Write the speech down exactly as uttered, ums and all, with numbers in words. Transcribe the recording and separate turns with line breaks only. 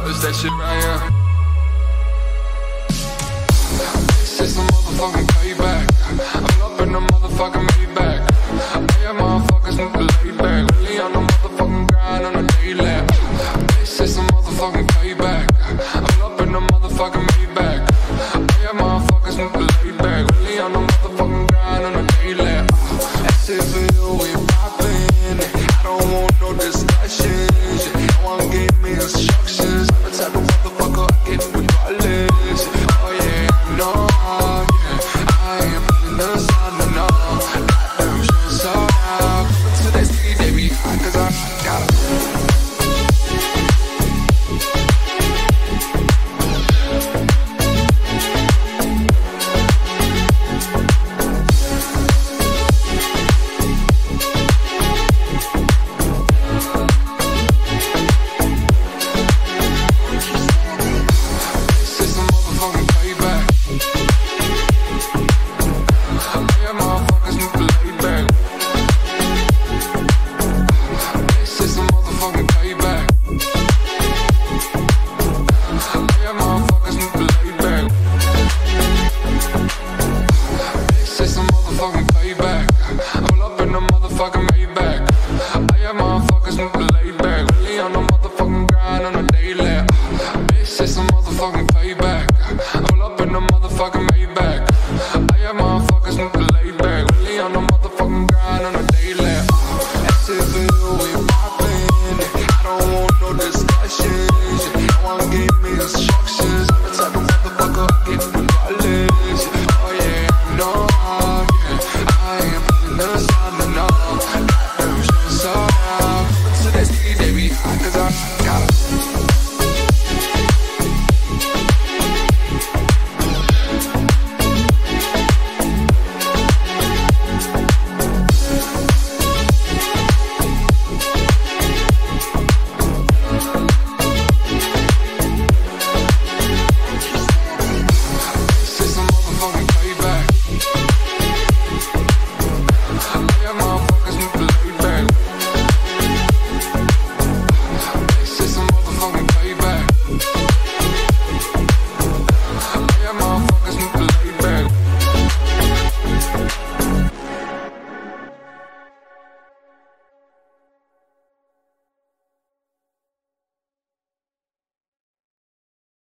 It's that shit right here. This is some motherfucking payback. I'm up in the motherfucking Maybach. Yeah, motherfuckers need to lay back. Really on the motherfucking grind on the daily. This is some motherfucking payback.